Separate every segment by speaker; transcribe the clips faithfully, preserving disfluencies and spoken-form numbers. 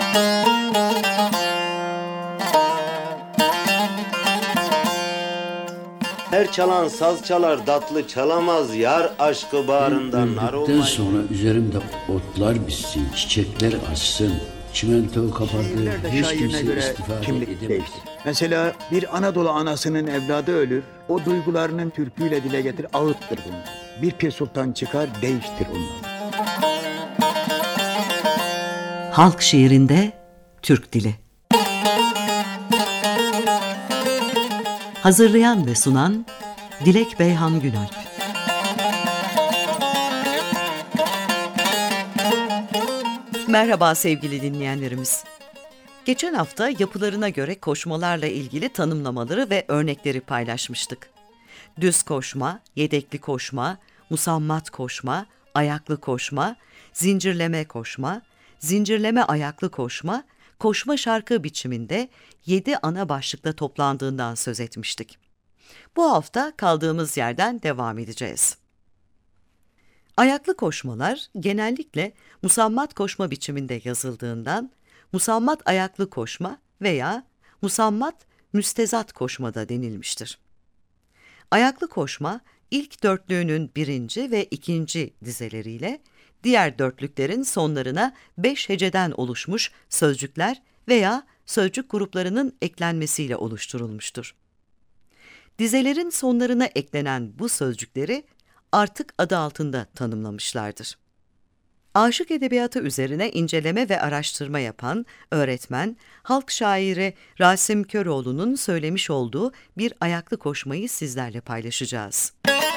Speaker 1: Her çalan saz çalar, tatlı çalamaz yar, aşkı bağrından nar
Speaker 2: Öldükten
Speaker 1: olmaz.
Speaker 2: sonra üzerimde otlar bitsin, çiçekler açsın, çimento kapadı,
Speaker 3: Şiirler de
Speaker 2: hiç
Speaker 3: şairine
Speaker 2: kimse
Speaker 3: göre
Speaker 2: istifade
Speaker 3: kimlik
Speaker 2: edemez.
Speaker 3: değişti. Mesela bir Anadolu anasının evladı ölür, o duygularının türküyle dile getir, ağıttır bunlar. Bir Pir Sultan çıkar, değiştir bunlar.
Speaker 4: Halk şiirinde Türk dili. Hazırlayan ve sunan Dilek Beyhan Günalp. Merhaba sevgili dinleyenlerimiz. Geçen hafta yapılarına göre koşmalarla ilgili tanımlamaları ve örnekleri paylaşmıştık. Düz koşma, yedekli koşma, musammat koşma, ayaklı koşma, zincirleme koşma, zincirleme ayaklı koşma, koşma şarkı biçiminde yedi ana başlıkta toplandığından söz etmiştik. Bu hafta kaldığımız yerden devam edeceğiz. Ayaklı koşmalar genellikle musammat koşma biçiminde yazıldığından musammat ayaklı koşma veya musammat müstezat koşma da denilmiştir. Ayaklı koşma ilk dörtlüğünün birinci ve ikinci dizeleriyle diğer dörtlüklerin sonlarına beş heceden oluşmuş sözcükler veya sözcük gruplarının eklenmesiyle oluşturulmuştur. Dizelerin sonlarına eklenen bu sözcükleri artık adı altında tanımlamışlardır. Aşık edebiyatı üzerine inceleme ve araştırma yapan öğretmen, halk şairi Rasim Köroğlu'nun söylemiş olduğu bir ayaklı koşmayı sizlerle paylaşacağız.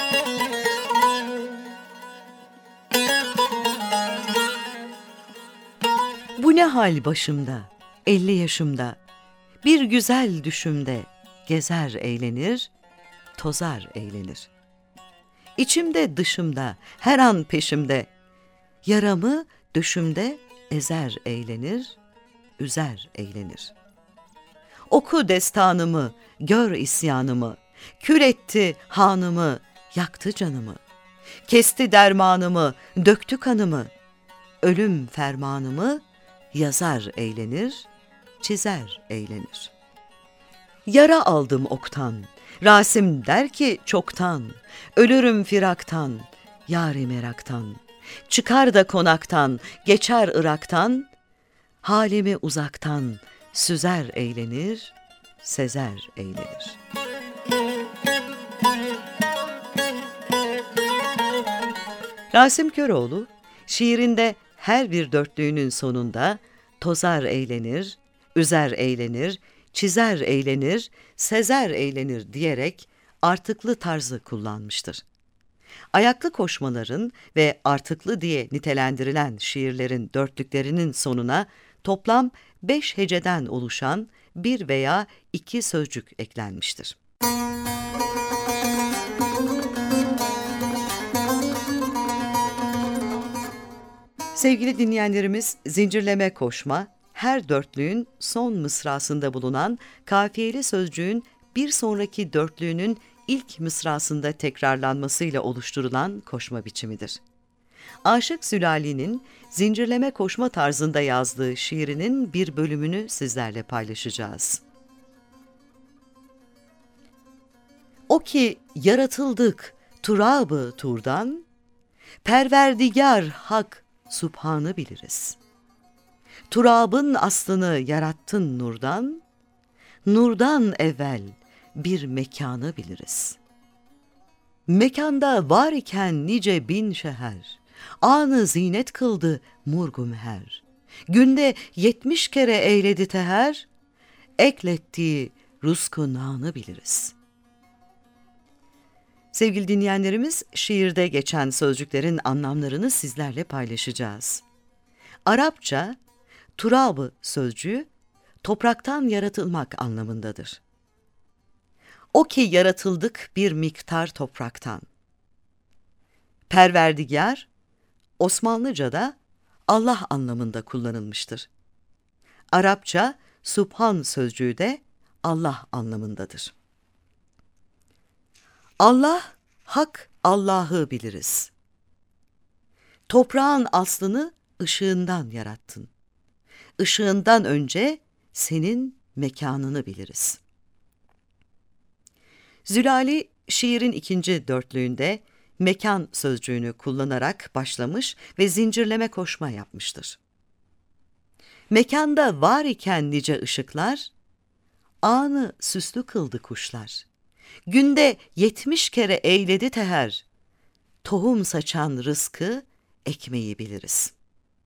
Speaker 4: Bu ne hal başımda, elli yaşımda, bir güzel düşümde gezer eğlenir, tozar eğlenir. İçimde dışımda, her an peşimde, yaramı düşümde ezer eğlenir, üzer eğlenir. Oku destanımı, gör isyanımı, kül etti hanımı, yaktı canımı. Kesti dermanımı, döktü kanımı, ölüm fermanımı, yazar eğlenir, çizer eğlenir. Yara aldım oktan, Rasim der ki çoktan, ölürüm firaktan, yâri meraktan. Çıkar da konaktan, geçer Irak'tan, halimi uzaktan, süzer eğlenir, sezer eğlenir. Rasim Köroğlu, şiirinde her bir dörtlüğünün sonunda tozar eğlenir, üzer eğlenir, çizer eğlenir, sezer eğlenir diyerek artıklı tarzı kullanmıştır. Ayaklı koşmaların ve artıklı diye nitelendirilen şiirlerin dörtlüklerinin sonuna toplam beş heceden oluşan bir veya iki sözcük eklenmiştir. Sevgili dinleyenlerimiz, zincirleme koşma, her dörtlüğün son mısrasında bulunan kafiyeli sözcüğün bir sonraki dörtlüğünün ilk mısrasında tekrarlanmasıyla oluşturulan koşma biçimidir. Aşık Zülali'nin zincirleme koşma tarzında yazdığı şiirinin bir bölümünü sizlerle paylaşacağız. O ki yaratıldık turabı turdan, perverdigar hak subhanı biliriz. Turabın aslını yarattın nurdan, nurdan evvel bir mekanı biliriz. Mekanda var iken nice bin şeher, anı zinet kıldı murgum her. Günde yetmiş kere eyledi teher, eklettiği ruzku nanı biliriz. Sevgili dinleyenlerimiz, şiirde geçen sözcüklerin anlamlarını sizlerle paylaşacağız. Arapça, turabı sözcüğü, topraktan yaratılmak anlamındadır. O ki yaratıldık bir miktar topraktan. Perverdigar, Osmanlıca'da Allah anlamında kullanılmıştır. Arapça, Subhan sözcüğü de Allah anlamındadır. Allah, hak Allah'ı biliriz. Toprağın aslını ışığından yarattın. ışığından önce senin mekanını biliriz. Zülali şiirin ikinci dörtlüğünde mekan sözcüğünü kullanarak başlamış ve zincirleme koşma yapmıştır. Mekanda var iken nice ışıklar, anı süslü kıldı kuşlar. Günde yetmiş kere eyledi teher, tohum saçan rızkı ekmeği biliriz.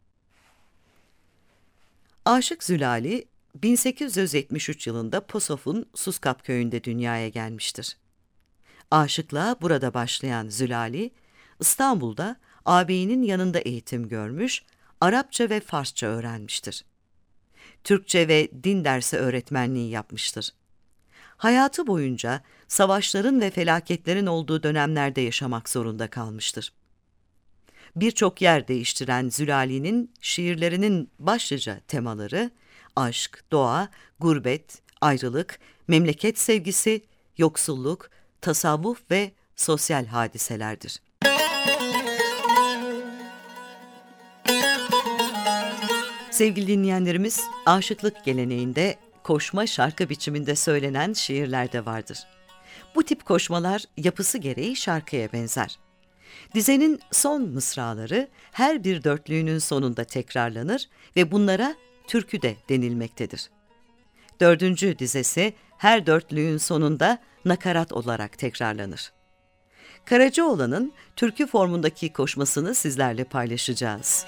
Speaker 4: Aşık Zülali, bin sekiz yüz yetmiş üç yılında Posof'un Suskap köyünde dünyaya gelmiştir. Aşıklığa burada başlayan Zülali, İstanbul'da ağabeyinin yanında eğitim görmüş, Arapça ve Farsça öğrenmiştir. Türkçe ve din dersi öğretmenliği yapmıştır. Hayatı boyunca savaşların ve felaketlerin olduğu dönemlerde yaşamak zorunda kalmıştır. Birçok yer değiştiren Zülali'nin şiirlerinin başlıca temaları aşk, doğa, gurbet, ayrılık, memleket sevgisi, yoksulluk, tasavvuf ve sosyal hadiselerdir. Sevgili dinleyenlerimiz, aşıklık geleneğinde koşma şarkı biçiminde söylenen şiirler de vardır. Bu tip koşmalar yapısı gereği şarkıya benzer. Dizenin son mısraları her bir dörtlüğünün sonunda tekrarlanır ve bunlara türkü de denilmektedir. Dördüncü dizesi her dörtlüğün sonunda nakarat olarak tekrarlanır. Karacaoğlan'ın türkü formundaki koşmasını sizlerle paylaşacağız.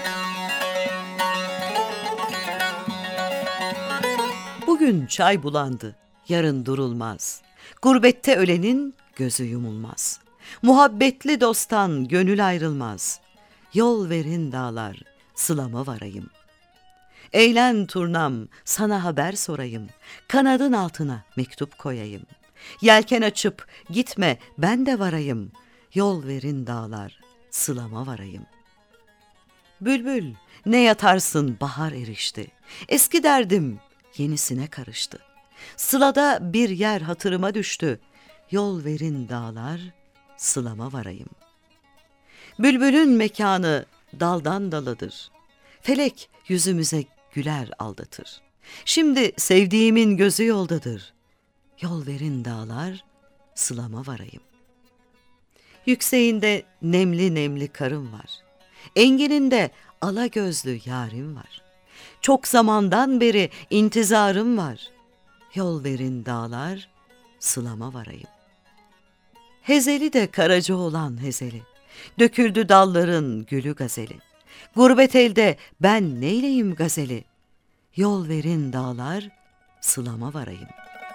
Speaker 4: Bugün çay bulandı, yarın durulmaz. Gurbette ölenin gözü yumulmaz. Muhabbetli dosttan gönül ayrılmaz. Yol verin dağlar, sılama varayım. Eğlen turnam, sana haber sorayım. Kanadın altına mektup koyayım. Yelken açıp gitme, ben de varayım. Yol verin dağlar, sılama varayım. Bülbül, ne yatarsın bahar erişti. Eski derdim yenisine karıştı. Sılada bir yer hatırıma düştü. Yol verin dağlar, sılama varayım. Bülbülün mekanı daldan daladır. Felek yüzümüze güler aldatır. Şimdi sevdiğimin gözü yoldadır. Yol verin dağlar, sılama varayım. Yükseğinde nemli nemli karım var. Engininde ala gözlü yarim var. Çok zamandan beri intizarım var. Yol verin dağlar, sılama varayım. Hezeli de Karacaoğlan hezeli. Döküldü dalların gülü gazeli. Gurbet elde ben neyleyim gazeli. Yol verin dağlar, sılama varayım.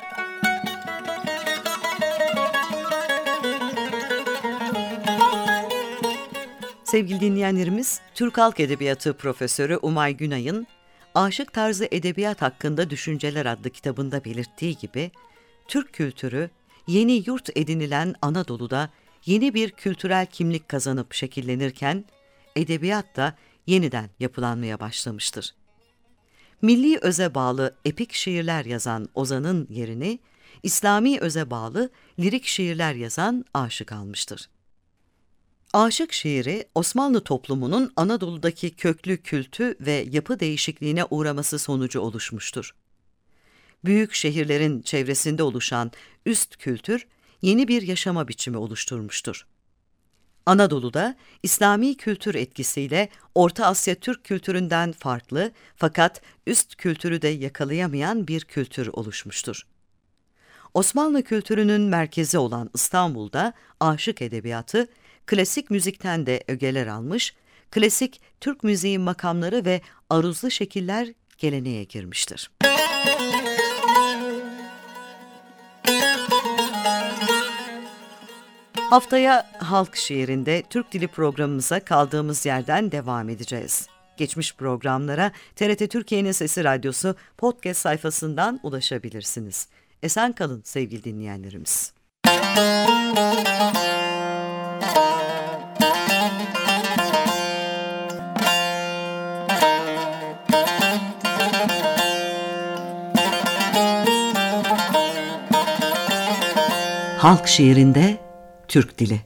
Speaker 4: Sevgili dinleyenlerimiz, Türk Halk Edebiyatı Profesörü Umay Günay'ın Aşık Tarzı Edebiyat Hakkında Düşünceler adlı kitabında belirttiği gibi, Türk kültürü yeni yurt edinilen Anadolu'da yeni bir kültürel kimlik kazanıp şekillenirken, edebiyat da yeniden yapılanmaya başlamıştır. Milli öze bağlı epik şiirler yazan Ozan'ın yerini, İslami öze bağlı lirik şiirler yazan Aşık almıştır. Aşık şiiri, Osmanlı toplumunun Anadolu'daki köklü kültü ve yapı değişikliğine uğraması sonucu oluşmuştur. Büyük şehirlerin çevresinde oluşan üst kültür, yeni bir yaşama biçimi oluşturmuştur. Anadolu'da İslami kültür etkisiyle Orta Asya Türk kültüründen farklı fakat üst kültürü de yakalayamayan bir kültür oluşmuştur. Osmanlı kültürünün merkezi olan İstanbul'da aşık edebiyatı, klasik müzikten de ögeler almış, klasik Türk müziği makamları ve aruzlu şekiller geleneğe girmiştir. Haftaya Halk Şiirinde Türk Dili programımıza kaldığımız yerden devam edeceğiz. Geçmiş programlara T R T Türkiye'nin Sesi Radyosu podcast sayfasından ulaşabilirsiniz. Esen kalın sevgili dinleyenlerimiz. Halk şiirinde Türk dili.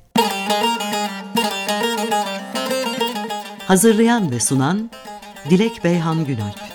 Speaker 4: Hazırlayan ve sunan Dilek Beyhan Günalp.